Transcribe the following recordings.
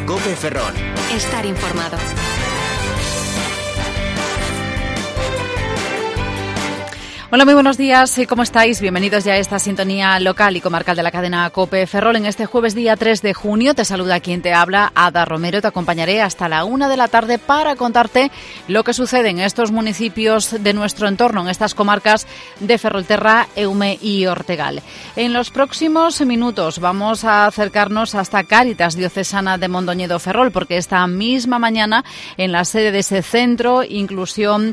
COPE Ferrol. Estar informado. Hola, muy buenos días. ¿Cómo estáis? Bienvenidos ya a esta sintonía local y comarcal de la cadena COPE Ferrol. En este jueves día 3 de junio te saluda quien te habla, Ada Romero. Te acompañaré hasta la 1 de la tarde para contarte lo que sucede en estos municipios de nuestro entorno, en estas comarcas de Ferrolterra, Eume y Ortegal. En los próximos minutos vamos a acercarnos hasta Cáritas Diocesana de Mondoñedo Ferrol, porque esta misma mañana en la sede de ese centro de inclusión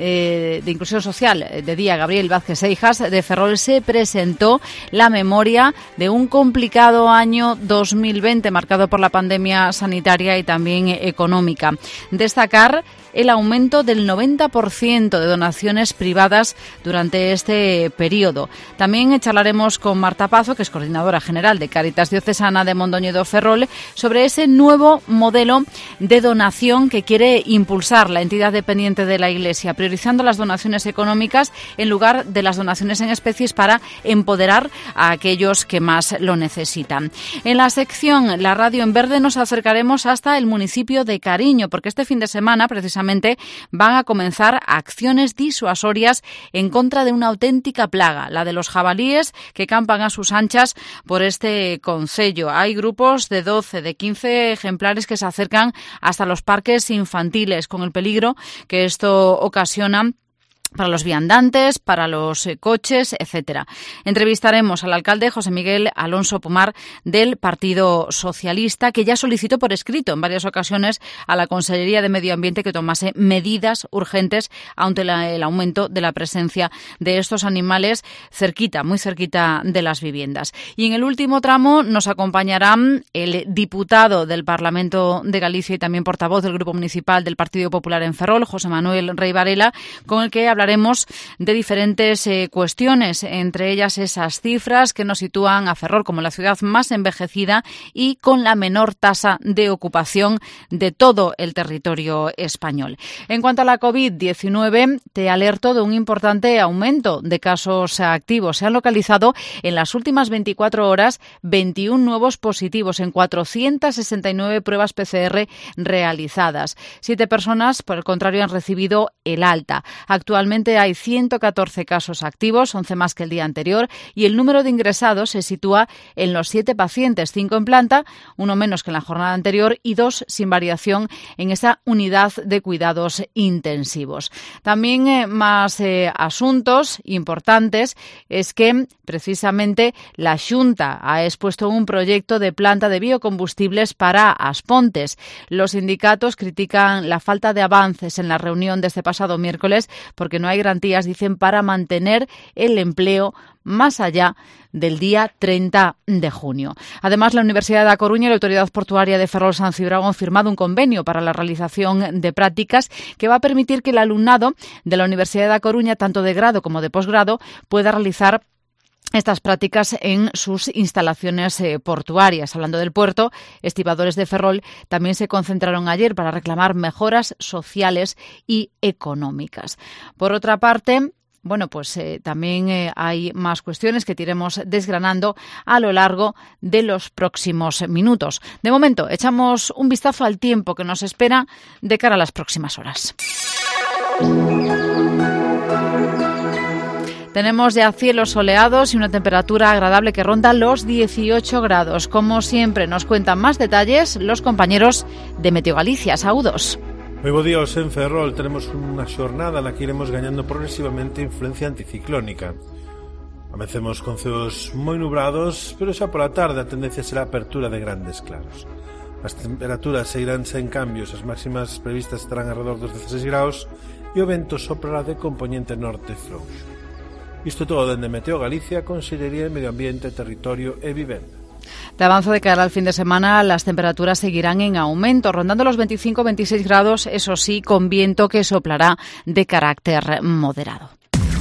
social de Día Gabriel Vázquez Seijas de Ferrol se presentó la memoria de un complicado año 2020 marcado por la pandemia sanitaria y también económica. Destacar el aumento del 90% de donaciones privadas durante este periodo. También charlaremos con Marta Pazo, que es coordinadora general de Cáritas Diocesana de Mondoñedo Ferrol, sobre ese nuevo modelo de donación que quiere impulsar la entidad dependiente de la Iglesia, priorizando las donaciones económicas en lugar de las donaciones en especies para empoderar a aquellos que más lo necesitan. En la sección La Radio en Verde nos acercaremos hasta el municipio de Cariño, porque este fin de semana precisamente van a comenzar acciones disuasorias en contra de una auténtica plaga, la de los jabalíes que campan a sus anchas por este concello. Hay grupos de 12, de 15 ejemplares que se acercan hasta los parques infantiles, con el peligro que esto ocasiona para los viandantes, para los coches, etcétera. Entrevistaremos al alcalde José Miguel Alonso Pomar del Partido Socialista, que ya solicitó por escrito en varias ocasiones a la Consellería de Medio Ambiente que tomase medidas urgentes ante el aumento de la presencia de estos animales muy cerquita de las viviendas. Y en el último tramo nos acompañarán el diputado del Parlamento de Galicia y también portavoz del Grupo Municipal del Partido Popular en Ferrol, José Manuel Rey Varela, con el que hablaremos de diferentes cuestiones, entre ellas esas cifras que nos sitúan a Ferrol como la ciudad más envejecida y con la menor tasa de ocupación de todo el territorio español. En cuanto a la COVID-19, te alerto de un importante aumento de casos activos. Se han localizado en las últimas 24 horas 21 nuevos positivos en 469 pruebas PCR realizadas. 7 personas, por el contrario, han recibido el alta. Actualmente hay 114 casos activos, 11 más que el día anterior, y el número de ingresados se sitúa en los 7 pacientes, 5 en planta, 1 menos que en la jornada anterior y 2 sin variación en esa unidad de cuidados intensivos. También más asuntos importantes es que precisamente la Xunta ha expuesto un proyecto de planta de biocombustibles para Aspontes. Los sindicatos critican la falta de avances en la reunión de este pasado miércoles porque no hay garantías, dicen, para mantener el empleo más allá del día 30 de junio. Además, la Universidad de La Coruña y la Autoridad Portuaria de Ferrol San Cibrao han firmado un convenio para la realización de prácticas que va a permitir que el alumnado de la Universidad de La Coruña, tanto de grado como de posgrado, pueda realizar estas prácticas en sus instalaciones portuarias. Hablando del puerto, estibadores de Ferrol también se concentraron ayer para reclamar mejoras sociales y económicas. Por otra parte, también hay más cuestiones que te iremos desgranando a lo largo de los próximos minutos. De momento, echamos un vistazo al tiempo que nos espera de cara a las próximas horas. Tenemos ya cielos soleados y una temperatura agradable que ronda los 18 grados. Como siempre, nos cuentan más detalles los compañeros de Meteo Galicia. Saúdos. Moi bo día en Ferrol. Tenemos unha xornada na que iremos gañando progresivamente influencia anticiclónica. Amanecemos con ceos moi nubrados, pero xa pola tarde a tendencia será a apertura de grandes claros. As temperaturas seguirán sen cambios, as máximas previstas estarán alrededor dos 16 graus e o vento soprará de componente norte frouxo. Isto todo dende Meteo Galicia, Consellería de Medio Ambiente, Territorio e Vivenda. De avance de cara al fin de semana, las temperaturas seguirán en aumento, rondando los 25-26 grados, eso sí, con viento que soplará de carácter moderado.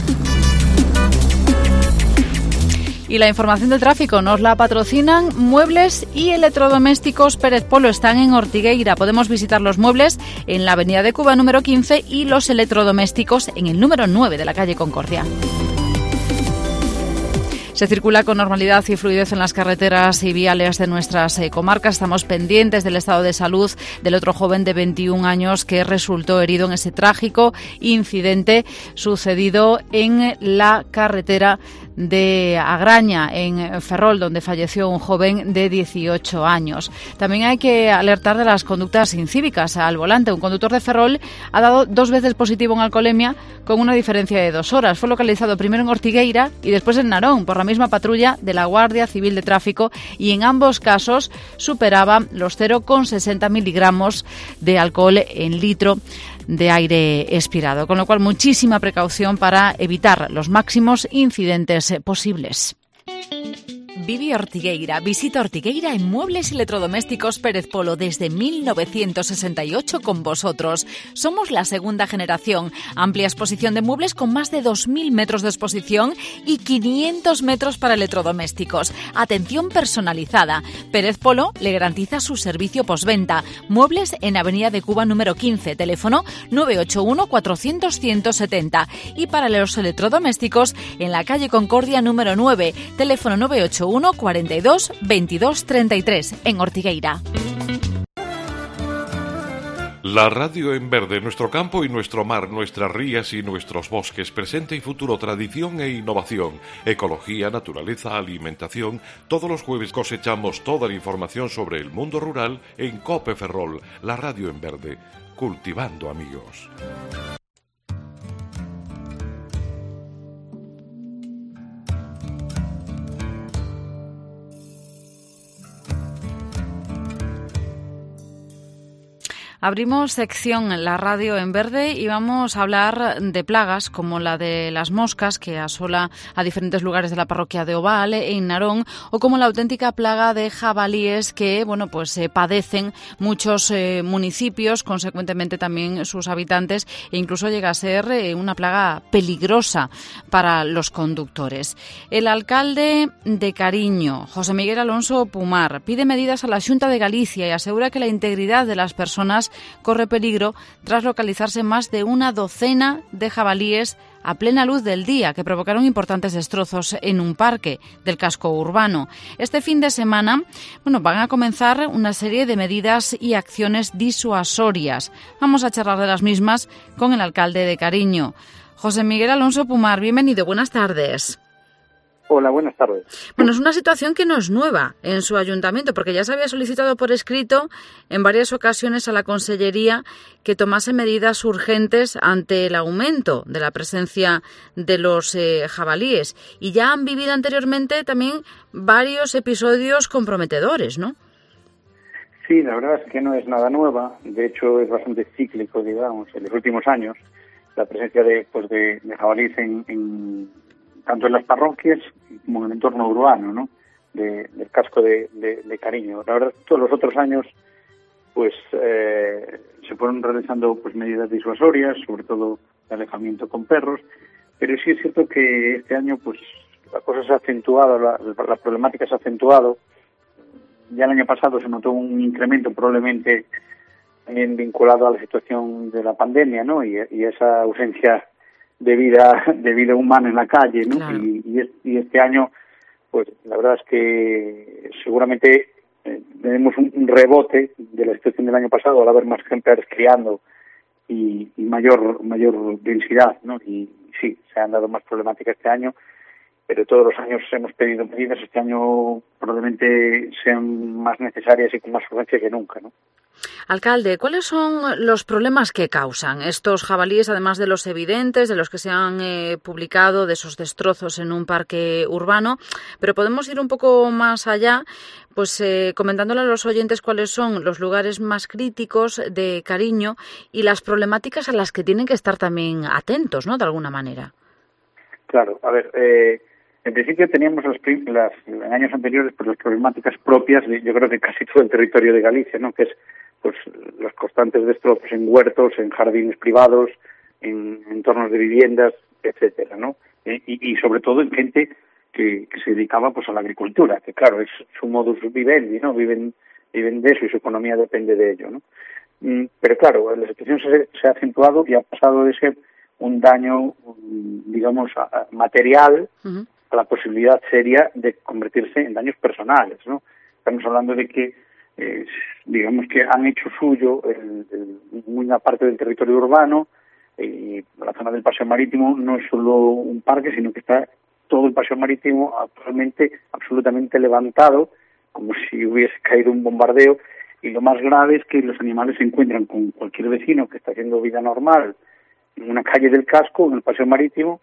Y la información del tráfico nos la patrocinan Muebles y Electrodomésticos Pérez Polo. Están en Ortigueira. Podemos visitar los muebles en la avenida de Cuba número 15 y los electrodomésticos en el número 9 de la calle Concordia. Se circula con normalidad y fluidez en las carreteras y viales de nuestras comarcas. Estamos pendientes del estado de salud del otro joven de 21 años que resultó herido en ese trágico incidente sucedido en la carretera de Agraña, en Ferrol, donde falleció un joven de 18 años. También hay que alertar de las conductas incívicas al volante. Un conductor de Ferrol ha dado 2 veces positivo en alcoholemia con una diferencia de 2 horas. Fue localizado primero en Ortigueira y después en Narón por la misma patrulla de la Guardia Civil de Tráfico, y en ambos casos superaba los 0,60 miligramos de alcohol en litro de aire expirado, con lo cual muchísima precaución para evitar los máximos incidentes posibles. Vivi Ortigueira. Visita Ortigueira en Muebles y Electrodomésticos Pérez Polo desde 1968 con vosotros. Somos la segunda generación. Amplia exposición de muebles con más de 2.000 metros de exposición y 500 metros para electrodomésticos. Atención personalizada. Pérez Polo le garantiza su servicio postventa. Muebles en Avenida de Cuba número 15. Teléfono 981 400 170. Y para los electrodomésticos en la calle Concordia número 9. Teléfono 981 42 22 33 en Ortigueira. La radio en verde, nuestro campo y nuestro mar, nuestras rías y nuestros bosques, presente y futuro, tradición e innovación, ecología, naturaleza, alimentación. Todos los jueves cosechamos toda la información sobre el mundo rural en COPE Ferrol, la radio en verde, cultivando amigos. Abrimos sección en la radio en verde y vamos a hablar de plagas como la de las moscas que asola a diferentes lugares de la parroquia de Oval, en Narón, o como la auténtica plaga de jabalíes que, padecen muchos municipios, consecuentemente también sus habitantes, e incluso llega a ser una plaga peligrosa para los conductores. El alcalde de Cariño, José Miguel Alonso Pumar, pide medidas a la Xunta de Galicia y asegura que la integridad de las personas corre peligro tras localizarse más de una docena de jabalíes a plena luz del día que provocaron importantes destrozos en un parque del casco urbano. Este fin de semana, van a comenzar una serie de medidas y acciones disuasorias. Vamos a charlar de las mismas con el alcalde de Cariño. José Miguel Alonso Pumar, bienvenido, buenas tardes. Hola, buenas tardes. Bueno, es una situación que no es nueva en su ayuntamiento, porque ya se había solicitado por escrito en varias ocasiones a la Consellería que tomase medidas urgentes ante el aumento de la presencia de los jabalíes. Y ya han vivido anteriormente también varios episodios comprometedores, ¿no? Sí, la verdad es que no es nada nueva. De hecho, es bastante cíclico, digamos, en los últimos años, la presencia de jabalíes tanto en las parroquias como en el entorno urbano, ¿no? Del casco de Cariño. La verdad, todos los otros años, se fueron realizando medidas disuasorias, sobre todo de alejamiento con perros, pero sí es cierto que este año, la cosa se ha acentuado, la problemática se ha acentuado. Ya el año pasado se notó un incremento probablemente también vinculado a la situación de la pandemia, ¿no? Y esa ausencia de vida humana en la calle, ¿no? Claro. Y este año, la verdad es que seguramente tenemos un rebote de la situación del año pasado al haber más ejemplares criando y mayor densidad, ¿no? Y sí, se han dado más problemáticas este año, pero todos los años hemos pedido medidas. Este año probablemente sean más necesarias y con más urgencia que nunca, ¿no? Alcalde, ¿cuáles son los problemas que causan estos jabalíes, además de los evidentes, de los que se han publicado, de esos destrozos en un parque urbano? Pero podemos ir un poco más allá, comentándole a los oyentes cuáles son los lugares más críticos de Cariño y las problemáticas a las que tienen que estar también atentos, ¿no?, de alguna manera. Claro, a ver, en principio teníamos en años anteriores las problemáticas propias de, yo creo, de casi todo el territorio de Galicia, ¿no?, que es los constantes destrozos en huertos, en jardines privados, en entornos de viviendas, etcétera, ¿no? Y sobre todo en gente que se dedicaba a la agricultura, que claro, es su modus vivendi, ¿no? Viven de eso y su economía depende de ello, ¿no? Pero claro, la situación se ha acentuado y ha pasado de ser un daño, digamos, material, a la posibilidad seria de convertirse en daños personales, ¿no? Estamos hablando de que, digamos que han hecho suyo una parte del territorio urbano, y la zona del Paseo Marítimo no es solo un parque, sino que está todo el Paseo Marítimo actualmente absolutamente levantado, como si hubiese caído un bombardeo, y lo más grave es que los animales se encuentran con cualquier vecino que está haciendo vida normal en una calle del casco, en el Paseo Marítimo,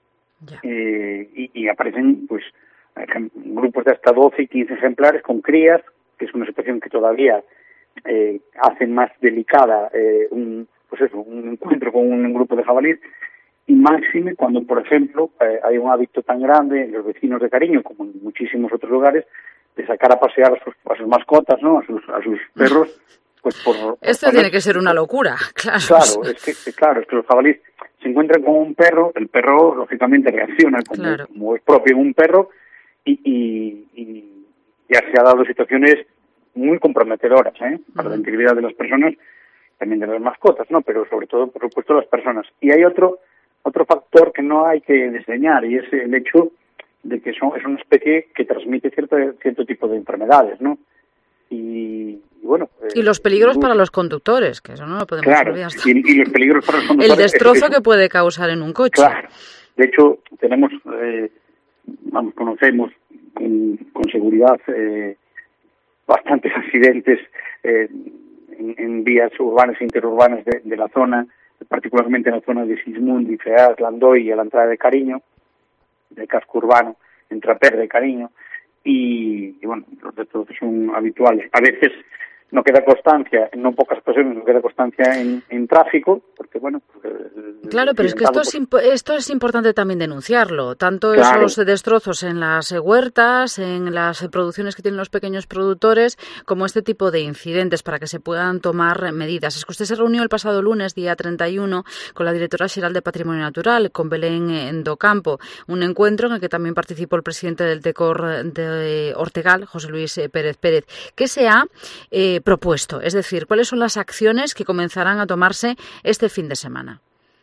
y aparecen pues grupos de hasta 12 y 15 ejemplares con crías, que es una situación que todavía hace más delicada un encuentro con un grupo de jabalíes, y máxime cuando, por ejemplo, hay un hábito tan grande en los vecinos de Cariño, como en muchísimos otros lugares, de sacar a pasear a sus mascotas, ¿no? A sus perros, pues Esto tiene que ser una locura, claro. Claro, es que los jabalíes se encuentran con un perro, el perro lógicamente reacciona como es propio en un perro, y ya se ha dado situaciones muy comprometedoras, para la integridad de las personas, también de las mascotas, ¿no? Pero sobre todo, por supuesto, las personas. Y hay otro factor que no hay que desdeñar, y es el hecho de que es una especie que transmite cierto tipo de enfermedades, ¿no? Y bueno... y los peligros para los conductores, que eso no lo podemos olvidar. Y los peligros para los conductores... El destrozo que puede causar en un coche. Claro. De hecho, tenemos, conocemos con seguridad bastantes accidentes en vías urbanas e interurbanas de la zona, particularmente en la zona de Sismundi, Feas, Landoy y a la entrada de Cariño, del casco urbano, en Traper de Cariño, y bueno, los destrozos son habituales. A veces no queda constancia, en no pocas ocasiones no queda constancia en tráfico, porque bueno... Claro, pero es que esto es importante también denunciarlo, tanto esos destrozos en las huertas, en las producciones que tienen los pequeños productores, como este tipo de incidentes para que se puedan tomar medidas. Es que usted se reunió el pasado lunes, día 31, con la directora xeral de Patrimonio Natural, con Belén Docampo, un encuentro en el que también participó el presidente del TECOR de Ortegal, José Luis Pérez Pérez. ¿Qué se ha propuesto? Es decir, ¿cuáles son las acciones que comenzarán a tomarse este fin de semana?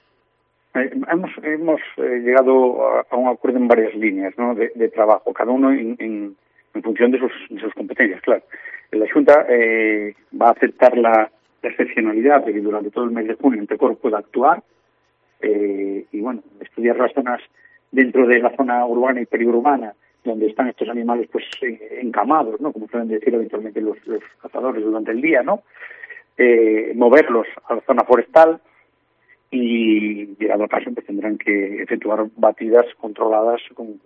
Hemos llegado a un acuerdo en varias líneas, ¿no? de trabajo, cada uno en función de sus competencias, claro. La Junta va a aceptar la excepcionalidad de que durante todo el mes de junio el TECOR pueda actuar y, bueno, estudiar las zonas dentro de la zona urbana y periurbana donde están estos animales pues encamados, ¿no? Como suelen decir habitualmente los cazadores durante el día, ¿no? Moverlos a la zona forestal y, llegado al caso, pues tendrán que efectuar batidas controladas con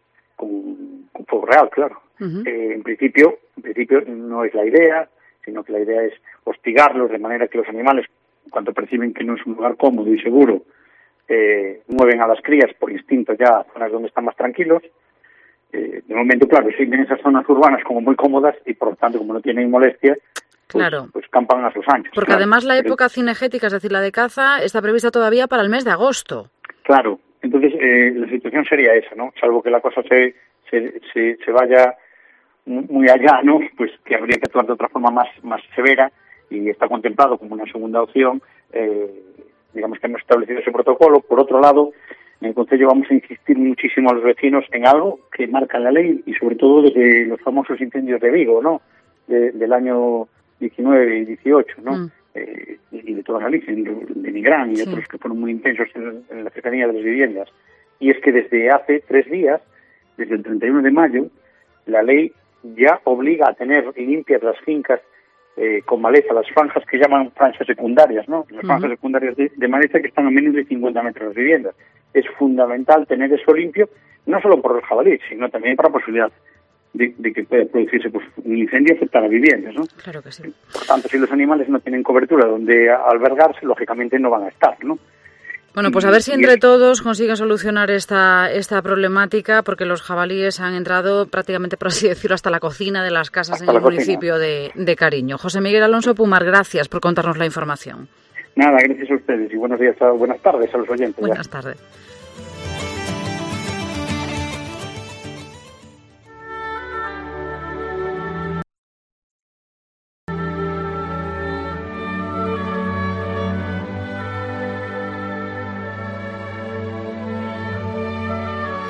fuego real, claro. Uh-huh. En principio no es la idea, sino que la idea es hostigarlos de manera que los animales, en cuanto perciben que no es un lugar cómodo y seguro, mueven a las crías por instinto ya a zonas donde están más tranquilos. De momento, claro, siguen esas zonas urbanas como muy cómodas y, por lo tanto, como no tienen molestia, pues campan a sus anchos. Porque además la época cinegética, es decir, la de caza, está prevista todavía para el mes de agosto. Claro, entonces la situación sería esa, ¿no? Salvo que la cosa se vaya muy allá, ¿no? Pues que habría que actuar de otra forma más severa, y está contemplado como una segunda opción. Digamos que hemos establecido ese protocolo. Por otro lado, en el Concello vamos a insistir muchísimo a los vecinos en algo que marca la ley, y sobre todo desde los famosos incendios de Vigo, ¿no? Del año 19 y 18, ¿no? Y de toda Galicia, de Nigrán y otros que fueron muy intensos en la cercanía de las viviendas. Y es que desde hace 3 días, desde el 31 de mayo, la ley ya obliga a tener limpias las fincas con maleza, las franjas que llaman franjas secundarias, ¿no? Las franjas secundarias de maleza que están a menos de 50 metros de las viviendas. Es fundamental tener eso limpio, no solo por los jabalíes, sino también para la posibilidad de que pueda producirse pues un incendio y afectar a viviendas, ¿no? Claro que sí. Por tanto, si los animales no tienen cobertura donde albergarse, lógicamente no van a estar, ¿no? Bueno, pues a ver si entre todos consiguen solucionar esta problemática, porque los jabalíes han entrado prácticamente, por así decirlo, hasta la cocina de las casas en el municipio de Cariño. José Miguel Alonso Pumar, gracias por contarnos la información. Nada, gracias a ustedes y buenas tardes a los oyentes. Buenas tardes.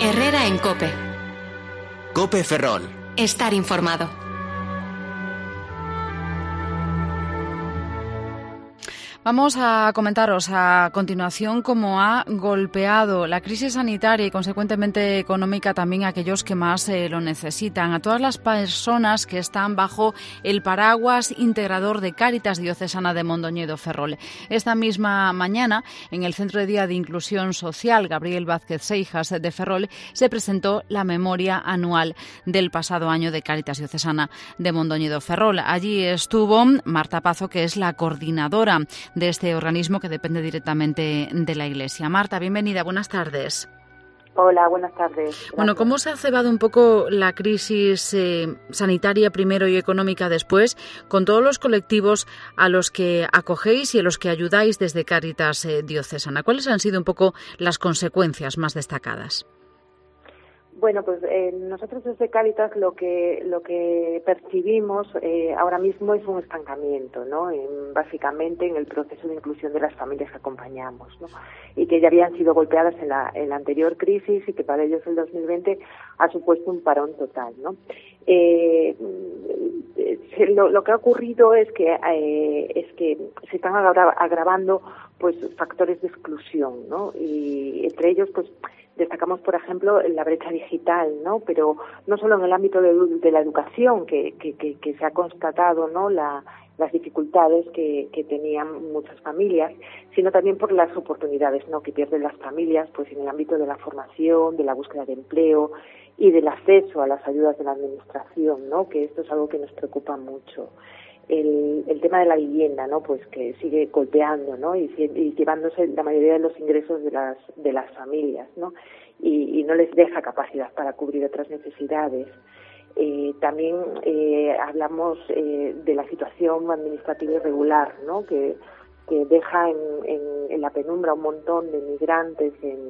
Herrera en COPE. COPE Ferrol. Estar informado. Vamos a comentaros a continuación cómo ha golpeado la crisis sanitaria y consecuentemente económica también a aquellos que más lo necesitan, a todas las personas que están bajo el paraguas integrador de Cáritas Diocesana de Mondoñedo Ferrol. Esta misma mañana, en el Centro de Día de Inclusión Social Gabriel Vázquez Seijas de Ferrol, se presentó la memoria anual del pasado año de Cáritas Diocesana de Mondoñedo Ferrol. Allí estuvo Marta Pazo, que es la coordinadora de este organismo que depende directamente de la Iglesia. Marta, bienvenida, buenas tardes. Hola, buenas tardes. Gracias. Bueno, ¿cómo se ha cebado un poco la crisis sanitaria primero y económica después, con todos los colectivos a los que acogéis y a los que ayudáis desde Cáritas Diocesana? ¿Cuáles han sido un poco las consecuencias más destacadas? Bueno, pues nosotros desde Cáritas lo que percibimos ahora mismo es un estancamiento, ¿no? Básicamente en el proceso de inclusión de las familias que acompañamos, ¿no? Y que ya habían sido golpeadas en la anterior crisis y que para ellos el 2020 ha supuesto un parón total, ¿no? Lo que ha ocurrido es que se están agravando pues factores de exclusión, ¿no? Y entre ellos pues destacamos, por ejemplo, la brecha digital, ¿no? Pero no solo en el ámbito de la educación, que se ha constatado, ¿no? Las dificultades que tenían muchas familias, sino también por las oportunidades, ¿no? Que pierden las familias, pues en el ámbito de la formación, de la búsqueda de empleo y del acceso a las ayudas de la administración, ¿no? Que esto es algo que nos preocupa mucho. El tema de la vivienda, ¿no? Pues que sigue golpeando, ¿no? Y llevándose la mayoría de los ingresos de las familias, ¿no? Y no les deja capacidad para cubrir otras necesidades. También hablamos de la situación administrativa irregular, ¿no? Que deja en la penumbra un montón de migrantes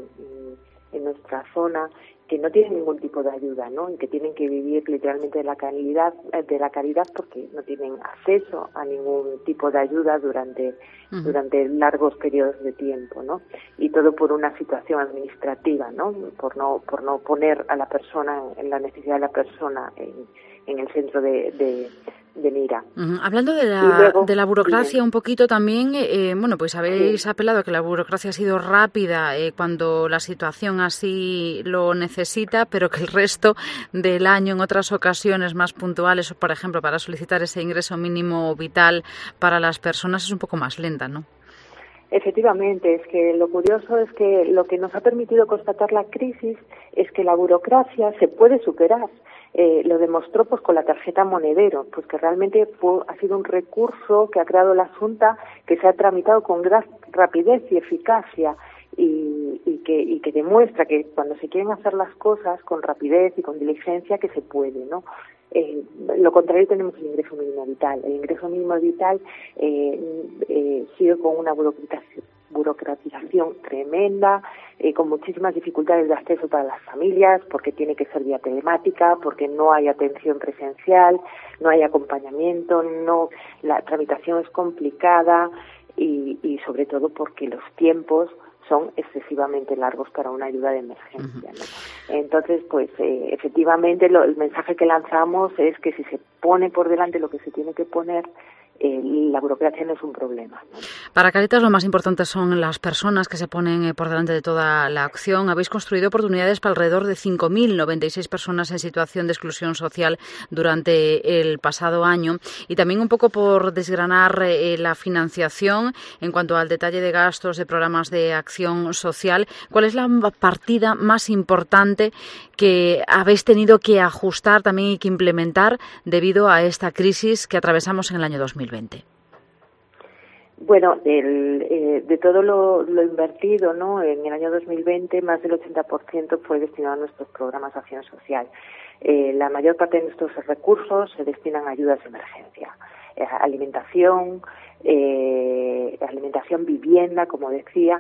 en nuestra zona que no tienen ningún tipo de ayuda, ¿no? Y que tienen que vivir literalmente de la caridad porque no tienen acceso a ningún tipo de ayuda durante largos periodos de tiempo, ¿no? Y todo por una situación administrativa, ¿no? Por no poner a la persona, en la necesidad de la persona en el centro de mira. Hablando de la burocracia un poquito también, bueno, pues habéis apelado a que la burocracia ha sido rápida cuando la situación así lo necesita, pero que el resto del año en otras ocasiones más puntuales, por ejemplo, para solicitar ese ingreso mínimo vital para las personas es un poco más lenta, ¿no? Efectivamente, es que lo curioso es que lo que nos ha permitido constatar la crisis es que la burocracia se puede superar. Lo demostró pues con la tarjeta monedero, pues que realmente ha sido un recurso que ha creado la Junta, que se ha tramitado con gran rapidez y eficacia y que demuestra que cuando se quieren hacer las cosas con rapidez y con diligencia que se puede, ¿no? Lo contrario tenemos el ingreso mínimo vital. El ingreso mínimo vital sigue con una burocratización tremenda, con muchísimas dificultades de acceso para las familias, porque tiene que ser vía telemática, porque no hay atención presencial, no hay acompañamiento, la tramitación es complicada y sobre todo porque los tiempos son excesivamente largos para una ayuda de emergencia, ¿no? Entonces, pues efectivamente el mensaje que lanzamos es que si se pone por delante lo que se tiene que poner, la burocracia no es un problema, ¿no? Para Cáritas lo más importante son las personas que se ponen por delante de toda la acción. Habéis construido oportunidades para alrededor de 5.096 personas en situación de exclusión social durante el pasado año, y también un poco por desgranar la financiación en cuanto al detalle de gastos de programas de acción social. ¿Cuál es la partida más importante que habéis tenido que ajustar también y que implementar debido a esta crisis que atravesamos en el año 2020? Bueno, de todo lo invertido, ¿no? En el año 2020, más del 80% fue destinado a nuestros programas de acción social. La mayor parte de nuestros recursos se destinan a ayudas de emergencia, alimentación, vivienda, como decía,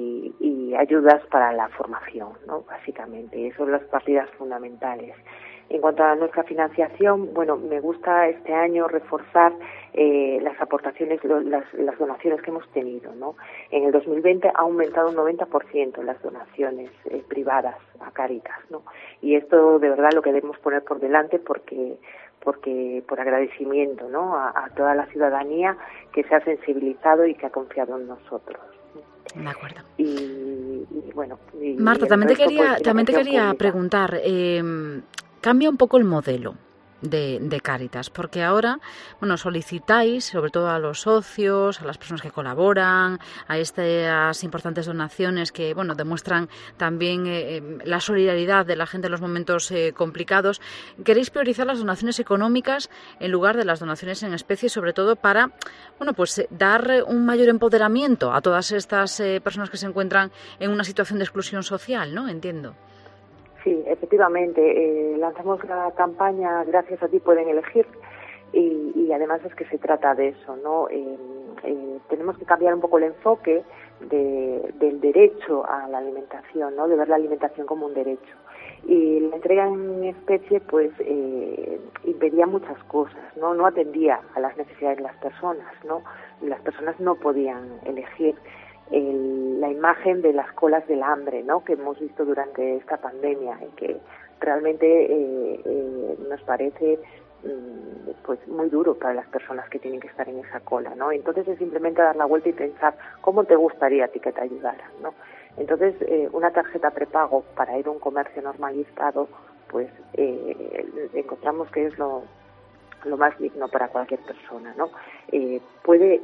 y ayudas para la formación, ¿no? Básicamente, esas son las partidas fundamentales. En cuanto a nuestra financiación, bueno, me gusta este año reforzar las aportaciones, las donaciones que hemos tenido, ¿no? En el 2020 ha aumentado un 90% las donaciones privadas a Cáritas, ¿no? Y esto de verdad lo que debemos poner por delante porque por agradecimiento, ¿no? A toda la ciudadanía que se ha sensibilizado y que ha confiado en nosotros. De acuerdo. Y bueno. Marta, también te quería preguntar, cambia un poco el modelo de Cáritas, porque ahora, bueno, solicitáis, sobre todo a los socios, a las personas que colaboran, a estas importantes donaciones que, bueno, demuestran también la solidaridad de la gente en los momentos complicados. Queréis priorizar las donaciones económicas en lugar de las donaciones en especie, sobre todo para, bueno, pues dar un mayor empoderamiento a todas estas personas que se encuentran en una situación de exclusión social, ¿no? Entiendo. Sí, efectivamente, lanzamos la campaña Gracias a ti pueden elegir y además es que se trata de eso, ¿no? Tenemos que cambiar un poco el enfoque del derecho a la alimentación, ¿no? De ver la alimentación como un derecho. Y la entrega en especie, pues, impedía muchas cosas, ¿no? No atendía a las necesidades de las personas, ¿no? Las personas no podían elegir. La imagen de las colas del hambre, ¿no? Que hemos visto durante esta pandemia y que realmente nos parece pues muy duro para las personas que tienen que estar en esa cola, ¿no? Entonces es simplemente dar la vuelta y pensar cómo te gustaría a ti que te ayudaran, ¿no? Entonces una tarjeta prepago para ir a un comercio normalizado, pues encontramos que es lo más digno para cualquier persona, ¿no? Puede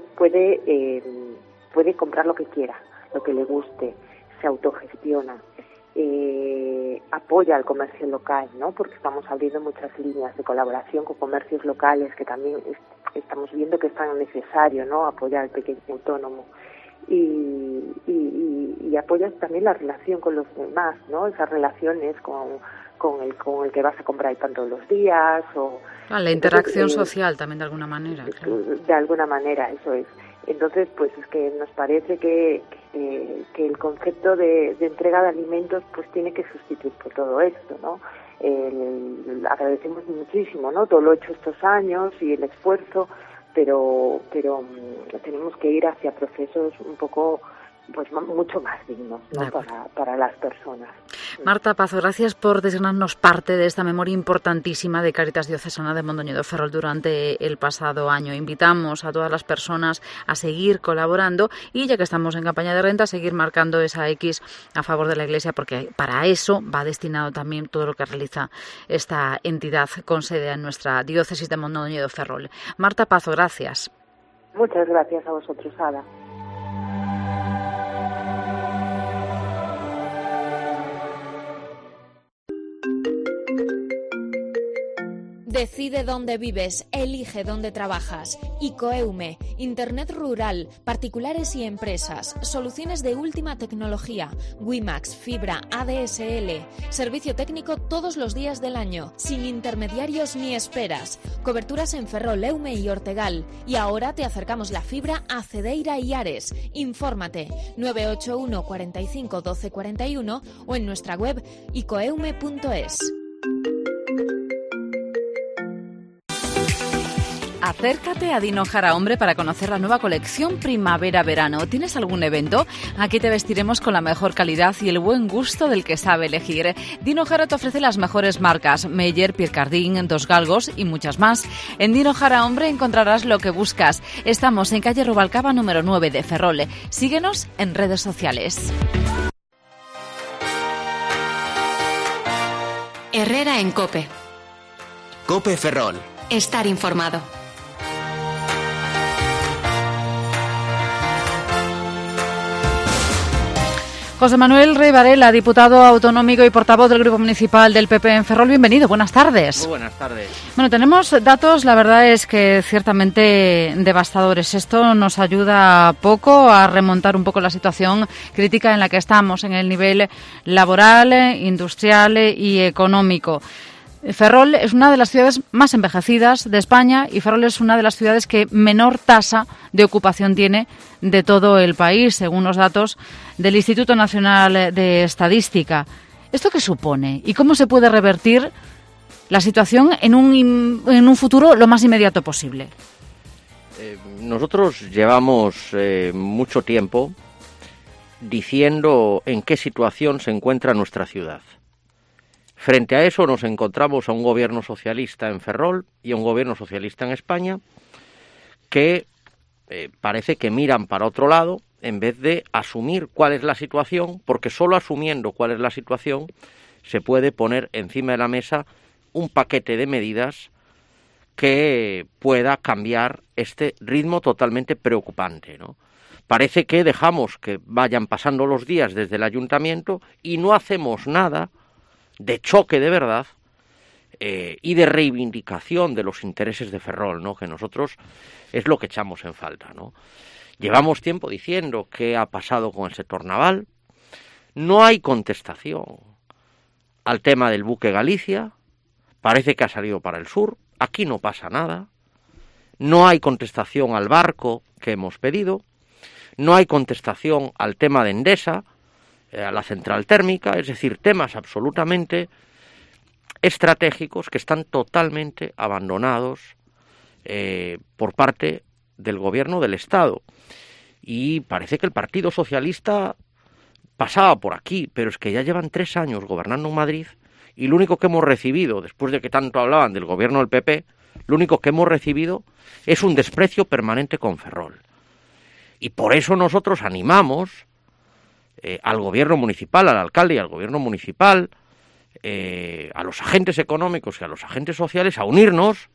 comprar lo que quiera, lo que le guste, se autogestiona, apoya al comercio local, ¿no? Porque estamos abriendo muchas líneas de colaboración con comercios locales que también estamos viendo que es tan necesario, ¿no? Apoyar al pequeño autónomo y apoyas también la relación con los demás, ¿no? Esas relaciones con el que vas a comprar el pan todos los días o la interacción social también de alguna manera. Claro. De alguna manera, eso es. Entonces, pues es que nos parece que el concepto de entrega de alimentos pues tiene que sustituir por todo esto, ¿no? Agradecemos muchísimo, ¿no? Todo lo hecho estos años y el esfuerzo, pero tenemos que ir hacia procesos un poco pues mucho más dignos, ¿no? para las personas. Marta Pazo, gracias por designarnos parte de esta memoria importantísima de Cáritas Diocesana de Mondoñedo Ferrol durante el pasado año. Invitamos a todas las personas a seguir colaborando y, ya que estamos en campaña de renta, a seguir marcando esa X a favor de la Iglesia, porque para eso va destinado también todo lo que realiza esta entidad con sede en nuestra diócesis de Mondoñedo Ferrol. Marta Pazo, gracias. Muchas gracias a vosotros, Ada. Decide dónde vives, elige dónde trabajas. Icoeume, Internet rural, particulares y empresas, soluciones de última tecnología, WiMAX, fibra, ADSL, servicio técnico todos los días del año, sin intermediarios ni esperas, coberturas en Ferrol, Eume y Ortegal. Y ahora te acercamos la fibra a Cedeira y Ares. Infórmate 981 45 12 41 o en nuestra web icoeume.es. Acércate a Dino Jara Hombre para conocer la nueva colección Primavera-Verano. ¿Tienes algún evento? Aquí te vestiremos con la mejor calidad y el buen gusto del que sabe elegir. Dino Jara te ofrece las mejores marcas: Meyer, Pierre Cardin, Dos Galgos y muchas más. En Dino Jara Hombre encontrarás lo que buscas. Estamos en calle Rubalcaba número 9 de Ferrol. Síguenos en redes sociales. Herrera en COPE. COPE Ferrol. Estar informado. José Manuel Rey Varela, diputado autonómico y portavoz del Grupo Municipal del PP en Ferrol. Bienvenido, buenas tardes. Muy buenas tardes. Bueno, tenemos datos, la verdad es que ciertamente devastadores. Esto nos ayuda poco a remontar un poco la situación crítica en la que estamos, en el nivel laboral, industrial y económico. Ferrol es una de las ciudades más envejecidas de España y Ferrol es una de las ciudades que menor tasa de ocupación tiene de todo el país, según los datos del Instituto Nacional de Estadística. ¿Esto qué supone y cómo se puede revertir la situación en un futuro lo más inmediato posible? Nosotros llevamos mucho tiempo diciendo en qué situación se encuentra nuestra ciudad. Frente a eso nos encontramos a un gobierno socialista en Ferrol y a un gobierno socialista en España que parece que miran para otro lado en vez de asumir cuál es la situación, porque solo asumiendo cuál es la situación se puede poner encima de la mesa un paquete de medidas que pueda cambiar este ritmo totalmente preocupante, ¿no? Parece que dejamos que vayan pasando los días desde el ayuntamiento y no hacemos nada de choque de verdad y de reivindicación de los intereses de Ferrol, ¿no? Que nosotros es lo que echamos en falta, ¿no? Llevamos tiempo diciendo qué ha pasado con el sector naval. No hay contestación al tema del buque Galicia. Parece que ha salido para el sur. Aquí no pasa nada. No hay contestación al barco que hemos pedido. No hay contestación al tema de Endesa, a la central térmica, es decir, temas absolutamente estratégicos que están totalmente abandonados por parte del gobierno del Estado. Y parece que el Partido Socialista pasaba por aquí, pero es que ya llevan 3 años gobernando en Madrid y lo único que hemos recibido, después de que tanto hablaban del gobierno del PP, lo único que hemos recibido es un desprecio permanente con Ferrol. Y por eso nosotros animamos al gobierno municipal, al alcalde y al gobierno municipal, a los agentes económicos y a los agentes sociales a unirnos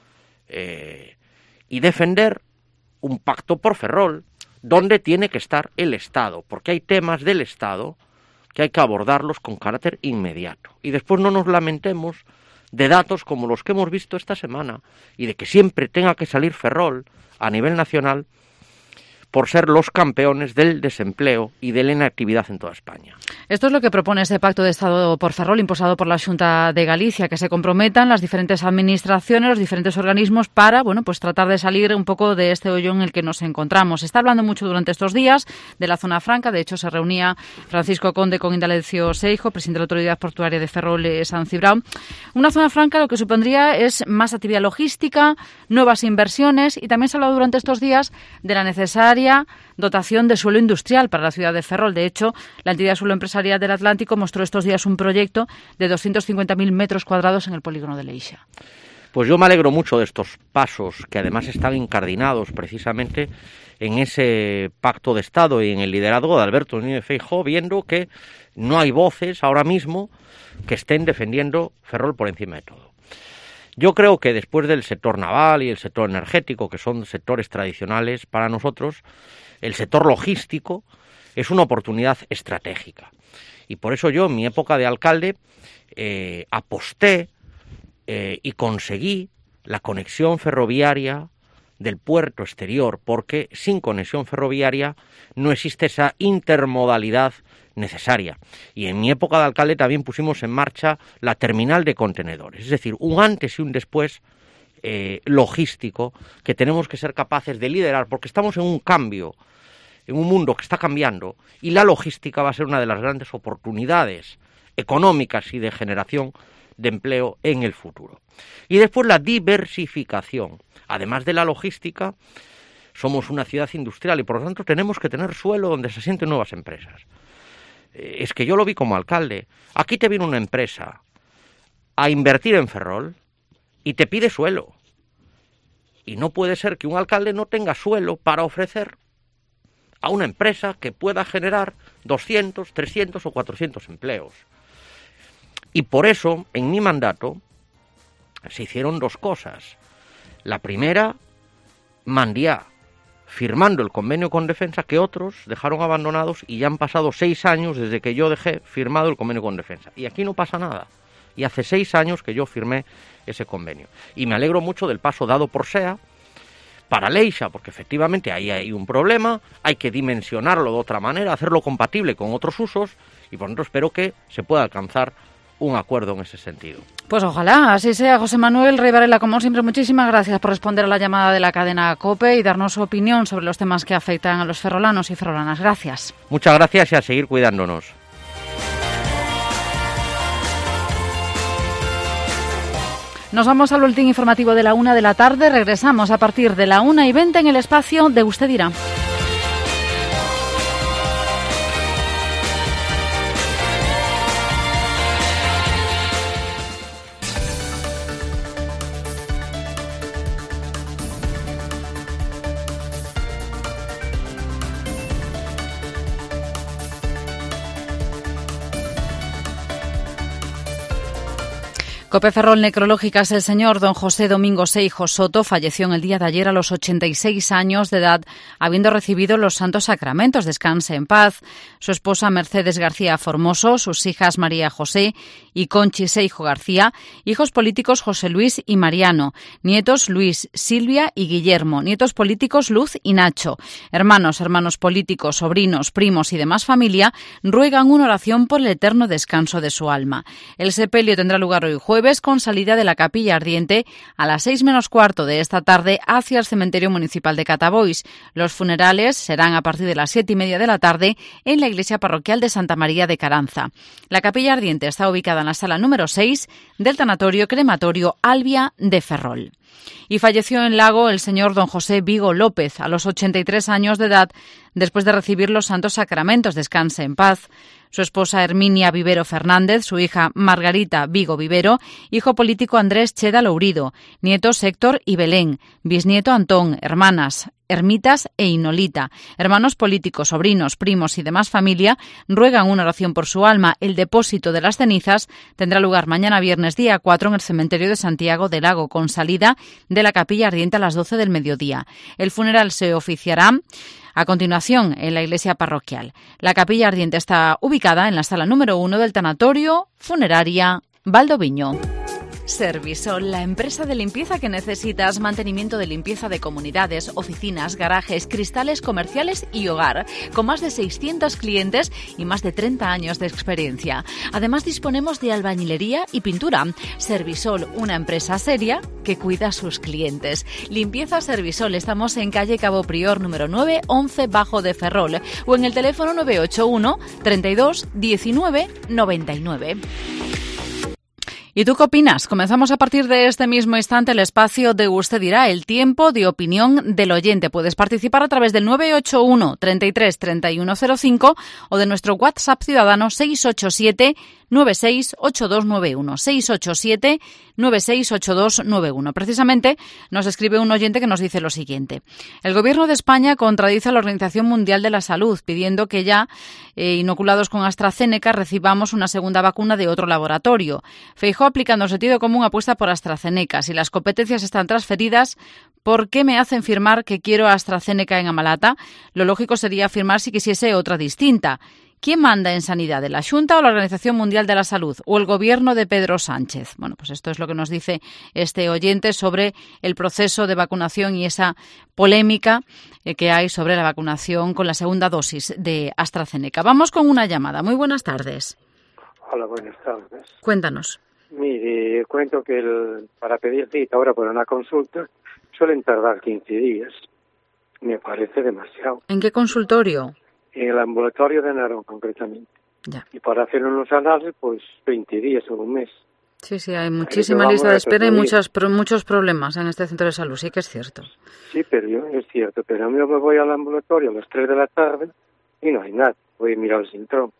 y defender un pacto por Ferrol, donde tiene que estar el Estado, porque hay temas del Estado que hay que abordarlos con carácter inmediato. Y después no nos lamentemos de datos como los que hemos visto esta semana y de que siempre tenga que salir Ferrol a nivel nacional por ser los campeones del desempleo y de la inactividad en toda España. Esto es lo que propone ese pacto de Estado por Ferrol impulsado por la Xunta de Galicia, que se comprometan las diferentes administraciones, los diferentes organismos para, pues tratar de salir un poco de este hoyo en el que nos encontramos. Se está hablando mucho durante estos días de la zona franca. De hecho, se reunía Francisco Conde con Indalecio Seijo, presidente de la Autoridad Portuaria de Ferrol San Cibrao. Una zona franca lo que supondría es más actividad logística, nuevas inversiones, y también se ha hablado durante estos días de la necesaria dotación de suelo industrial para la ciudad de Ferrol. De hecho, la entidad Suelo Empresarial del Atlántico mostró estos días un proyecto de 250.000 metros cuadrados en el polígono de Leixa. Pues yo me alegro mucho de estos pasos, que además están incardinados precisamente en ese pacto de Estado y en el liderazgo de Alberto Núñez Feijóo, viendo que no hay voces ahora mismo que estén defendiendo Ferrol por encima de todo. Yo creo que después del sector naval y el sector energético, que son sectores tradicionales para nosotros, el sector logístico es una oportunidad estratégica. Y por eso yo, en mi época de alcalde, aposté y conseguí la conexión ferroviaria del puerto exterior, porque sin conexión ferroviaria no existe esa intermodalidad necesaria. Y en mi época de alcalde también pusimos en marcha la terminal de contenedores, es decir, un antes y un después logístico que tenemos que ser capaces de liderar, porque estamos en un cambio, en un mundo que está cambiando, y la logística va a ser una de las grandes oportunidades económicas y de generación de empleo en el futuro. Y después la diversificación. Además de la logística, somos una ciudad industrial y por lo tanto tenemos que tener suelo donde se asienten nuevas empresas. Es que yo lo vi como alcalde. Aquí te viene una empresa a invertir en Ferrol y te pide suelo. Y no puede ser que un alcalde no tenga suelo para ofrecer a una empresa que pueda generar 200, 300 o 400 empleos. Y por eso, en mi mandato, se hicieron 2 cosas. La primera, Mandiá, firmando el convenio con Defensa, que otros dejaron abandonados, y ya han pasado 6 años desde que yo dejé firmado el convenio con Defensa. Y aquí no pasa nada. Y hace 6 años que yo firmé ese convenio. Y me alegro mucho del paso dado por SEA para Leixa, porque efectivamente ahí hay un problema, hay que dimensionarlo de otra manera, hacerlo compatible con otros usos, y por tanto espero que se pueda alcanzar un acuerdo en ese sentido. Pues ojalá, así sea. José Manuel Rey Varela, como siempre, muchísimas gracias por responder a la llamada de la cadena COPE y darnos su opinión sobre los temas que afectan a los ferrolanos y ferrolanas. Gracias. Muchas gracias y a seguir cuidándonos. Nos vamos al boletín informativo de la 1 de la tarde. Regresamos a partir de la 1:20 en el espacio de Usted dirá. COPE Ferrol Necrológicas. El señor don José Domingo Seijo Soto falleció en el día de ayer a los 86 años de edad, habiendo recibido los santos sacramentos. Descanse en paz. Su esposa Mercedes García Formoso, sus hijas María José y Conchi Seijo García, hijos políticos José Luis y Mariano, nietos Luis, Silvia y Guillermo, nietos políticos Luz y Nacho, hermanos políticos, sobrinos, primos y demás familia, ruegan una oración por el eterno descanso de su alma. El sepelio tendrá lugar hoy jueves, con salida de la Capilla Ardiente a las 6:15 de esta tarde hacia el Cementerio Municipal de Catabois. Los funerales serán a partir de las 7:30 de la tarde en la Iglesia Parroquial de Santa María de Caranza. La Capilla Ardiente está ubicada en la sala número 6 del Tanatorio Crematorio Albia de Ferrol. Y falleció en Lago el señor don José Vigo López a los 83 años de edad después de recibir los santos sacramentos. Descanse en paz. Su esposa Herminia Vivero Fernández, su hija Margarita Vigo Vivero, hijo político Andrés Cheda Lourido, nietos Héctor y Belén, bisnieto Antón, hermanas Ermitas e Inolita, hermanos políticos, sobrinos, primos y demás familia, ruegan una oración por su alma. El depósito de las cenizas tendrá lugar mañana viernes día 4 en el cementerio de Santiago del Lago, con salida de la Capilla Ardiente a las 12 del mediodía. El funeral se oficiará a continuación en la iglesia parroquial. La Capilla Ardiente está ubicada en la sala número 1 del Tanatorio Funeraria Valdoviño. Servisol, la empresa de limpieza que necesitas. Mantenimiento de limpieza de comunidades, oficinas, garajes, cristales comerciales y hogar. Con más de 600 clientes y más de 30 años de experiencia. Además, disponemos de albañilería y pintura. Servisol, una empresa seria que cuida a sus clientes. Limpieza Servisol. Estamos en calle Cabo Prior, número 9, 11 Bajo de Ferrol. O en el teléfono 981 32 19 99. ¿Y tú qué opinas? Comenzamos a partir de este mismo instante el espacio de Usted dirá, el tiempo de opinión del oyente. Puedes participar a través del 981 33 3105 o de nuestro WhatsApp ciudadano 687 968291 687 968291. Precisamente nos escribe un oyente que nos dice lo siguiente: el Gobierno de España contradice a la Organización Mundial de la Salud pidiendo que ya inoculados con AstraZeneca recibamos una segunda vacuna de otro laboratorio. Feijóo, aplicando sentido común, apuesta por AstraZeneca. Si las competencias están transferidas, ¿por qué me hacen firmar que quiero AstraZeneca en Amalata? Lo lógico sería firmar si quisiese otra distinta. ¿Quién manda en sanidad, la Xunta o la Organización Mundial de la Salud o el gobierno de Pedro Sánchez? Bueno, pues esto es lo que nos dice este oyente sobre el proceso de vacunación y esa polémica que hay sobre la vacunación con la segunda dosis de AstraZeneca. Vamos con una llamada. Muy buenas tardes. Hola, buenas tardes. Cuéntanos. Mire, cuento que para pedir cita ahora para una consulta suelen tardar 15 días. Me parece demasiado. ¿En qué consultorio? En el ambulatorio de Narón, concretamente. Ya. Y para hacer unos análisis, pues 20 días o un mes. Sí, hay muchísima lista de espera y muchos problemas en este centro de salud, sí que es cierto. Sí, pero es cierto, pero yo me voy al ambulatorio a las 3 de la tarde y no hay nada. Voy a mirar el síntoma.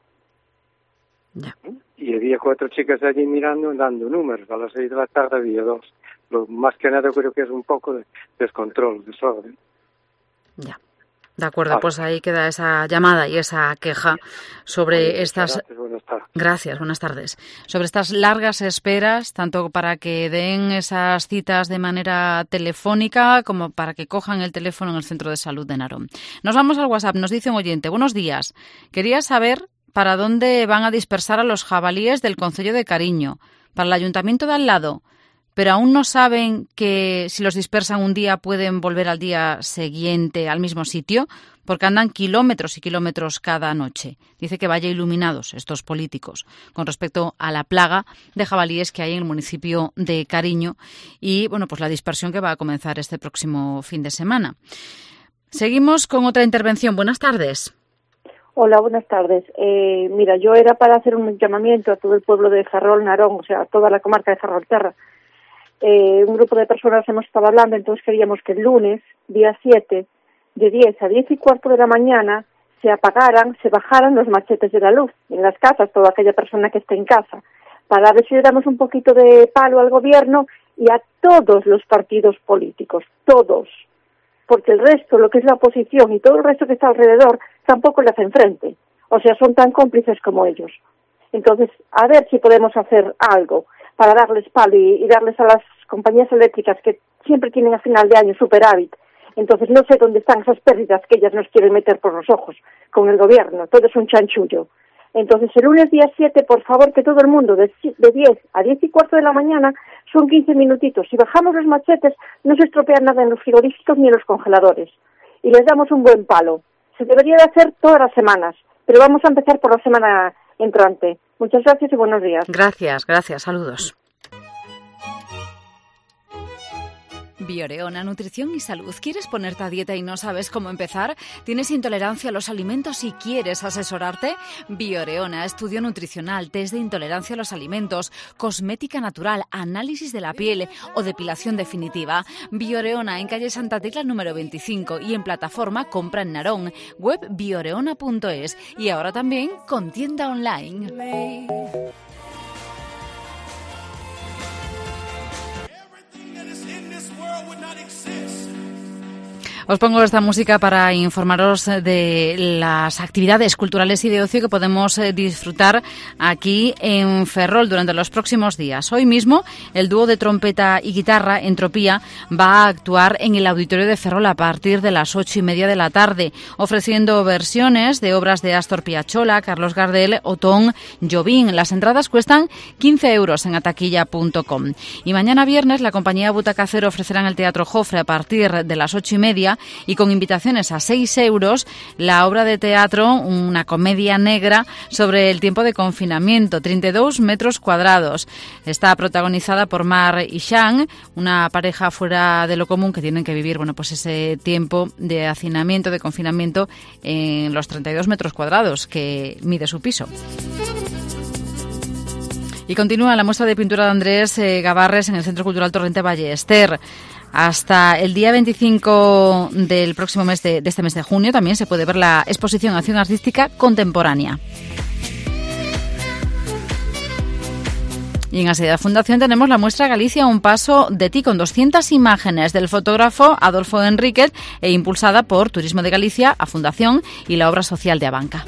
Ya. Y había 4 chicas allí mirando, dando números. A las 6 de la tarde había 2. Lo más que nada creo que es un poco de descontrol, desorden. Ya. De acuerdo, pues ahí queda esa llamada y esa queja sobre estas... Gracias, buenas tardes. Sobre estas largas esperas, tanto para que den esas citas de manera telefónica como para que cojan el teléfono en el Centro de Salud de Narón. Nos vamos al WhatsApp, nos dice un oyente: buenos días, quería saber para dónde van a dispersar a los jabalíes del concello de Cariño, para el ayuntamiento de al lado, pero aún no saben que si los dispersan un día pueden volver al día siguiente al mismo sitio, porque andan kilómetros y kilómetros cada noche. Dice que vaya iluminados estos políticos con respecto a la plaga de jabalíes que hay en el municipio de Cariño y, bueno, pues la dispersión que va a comenzar este próximo fin de semana. Seguimos con otra intervención. Buenas tardes. Hola, buenas tardes. Mira, yo era para hacer un llamamiento a todo el pueblo de Ferrol, Narón, o sea, a toda la comarca de Ferrolterra, un grupo de personas hemos estado hablando, entonces queríamos que el lunes, día 7, de 10 a 10 y cuarto de la mañana, se bajaran los machetes de la luz en las casas, toda aquella persona que esté en casa, para ver si le damos un poquito de palo al gobierno y a todos los partidos políticos, todos, porque el resto, lo que es la oposición y todo el resto que está alrededor, tampoco le hacen frente, o sea, son tan cómplices como ellos. Entonces, a ver si podemos hacer algo para darles palo y darles a las compañías eléctricas que siempre tienen a final de año superávit. Entonces, no sé dónde están esas pérdidas que ellas nos quieren meter por los ojos con el gobierno, todo es un chanchullo. Entonces, el lunes día 7, por favor, que todo el mundo de 10 a 10 y cuarto de la mañana son 15 minutitos. Si bajamos los machetes, no se estropea nada en los frigoríficos ni en los congeladores. Y les damos un buen palo. Se debería de hacer todas las semanas, pero vamos a empezar por la semana entrante. Muchas gracias y buenos días. Gracias, saludos. Bioreona, nutrición y salud. ¿Quieres ponerte a dieta y no sabes cómo empezar? ¿Tienes intolerancia a los alimentos y quieres asesorarte? Bioreona, estudio nutricional, test de intolerancia a los alimentos, cosmética natural, análisis de la piel o depilación definitiva. Bioreona en calle Santa Tecla número 25 y en plataforma Compra en Narón, web bioreona.es y ahora también con tienda online. Os pongo esta música para informaros de las actividades culturales y de ocio que podemos disfrutar aquí en Ferrol durante los próximos días. Hoy mismo, el dúo de trompeta y guitarra, Entropía, va a actuar en el Auditorio de Ferrol a partir de las 8:30 de la tarde, ofreciendo versiones de obras de Astor Piazzolla, Carlos Gardel o Tom Jobim. Las entradas cuestan 15 euros en ataquilla.com. Y mañana viernes, la compañía Butaca Cero ofrecerá en el Teatro Jofre a partir de las 8:30 y con invitaciones a 6 euros la obra de teatro, una comedia negra sobre el tiempo de confinamiento, 32 metros cuadrados. Está protagonizada por Mar y Shang, una pareja fuera de lo común que tienen que vivir, pues ese tiempo de hacinamiento, de confinamiento en los 32 metros cuadrados que mide su piso. Y continúa la muestra de pintura de Andrés Gavarres en el Centro Cultural Torrente Ballester. Hasta el día 25 del próximo mes de este mes de junio también se puede ver la exposición Acción Artística Contemporánea. Y en Asedia Fundación tenemos la muestra Galicia Un paso de ti, con 200 imágenes del fotógrafo Adolfo Enríquez e impulsada por Turismo de Galicia, a Fundación y la Obra Social de Abanca.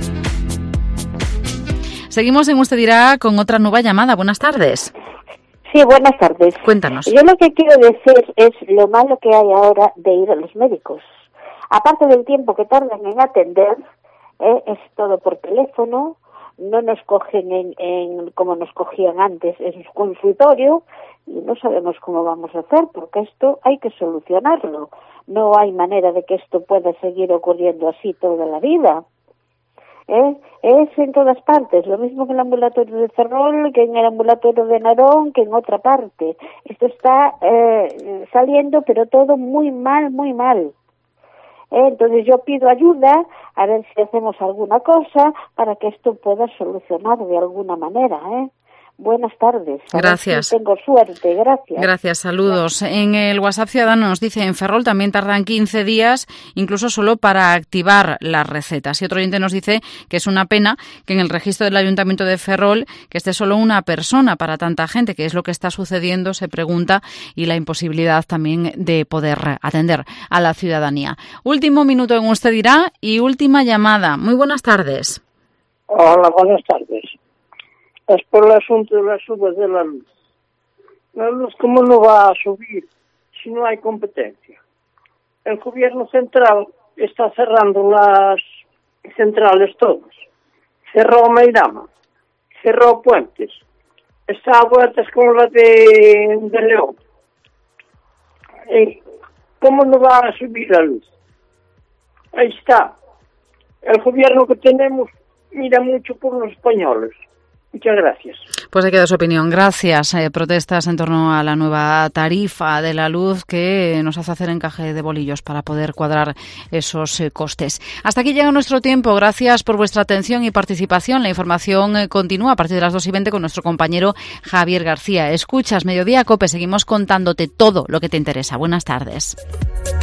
Seguimos en Usted Dirá con otra nueva llamada. Buenas tardes. Sí, buenas tardes. Cuéntanos. Yo lo que quiero decir es lo malo que hay ahora de ir a los médicos. Aparte del tiempo que tardan en atender, es todo por teléfono, no nos cogen en como nos cogían antes en su consultorio y no sabemos cómo vamos a hacer, porque esto hay que solucionarlo. No hay manera de que esto pueda seguir ocurriendo así toda la vida. Es en todas partes, lo mismo que en el ambulatorio de Ferrol, que en el ambulatorio de Narón, que en otra parte. Esto está saliendo, pero todo muy mal, muy mal. Entonces yo pido ayuda, a ver si hacemos alguna cosa para que esto pueda solucionar de alguna manera, Buenas tardes. Gracias. Tengo suerte, gracias. Gracias, saludos. En el WhatsApp Ciudadano nos dice, en Ferrol también tardan 15 días, incluso solo para activar las recetas. Y otro oyente nos dice que es una pena que en el registro del Ayuntamiento de Ferrol que esté solo una persona para tanta gente, que es lo que está sucediendo, se pregunta, y la imposibilidad también de poder atender a la ciudadanía. Último minuto en Usted Dirá y última llamada. Muy buenas tardes. Hola, buenas tardes. Es por el asunto de la suba de la luz. La luz, ¿cómo no va a subir si no hay competencia? El gobierno central está cerrando las centrales todas. Cerró Meirama, cerró Puentes, está a vueltas con la de León. ¿Cómo no va a subir la luz? Ahí está. El gobierno que tenemos mira mucho por los españoles. Muchas gracias. Pues ahí queda su opinión. Gracias. Protestas en torno a la nueva tarifa de la luz que nos hace hacer encaje de bolillos para poder cuadrar esos costes. Hasta aquí llega nuestro tiempo. Gracias por vuestra atención y participación. La información continúa a partir de las 2:20 con nuestro compañero Javier García. Escuchas Mediodía COPE. Seguimos contándote todo lo que te interesa. Buenas tardes.